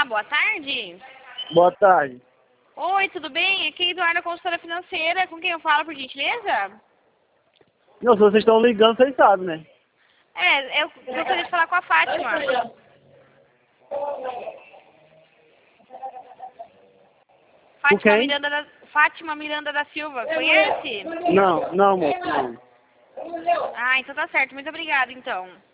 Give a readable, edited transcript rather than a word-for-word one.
boa tarde. Boa tarde. Oi, tudo bem? Aqui é Eduardo, consultora financeira. Com quem eu falo, por gentileza? Não, se vocês estão ligando, vocês sabem, né? Eu gostaria de falar com a Fátima. Fátima Miranda da Silva, conhece? Não, moço, não. Ah, então tá certo. Muito obrigada, então.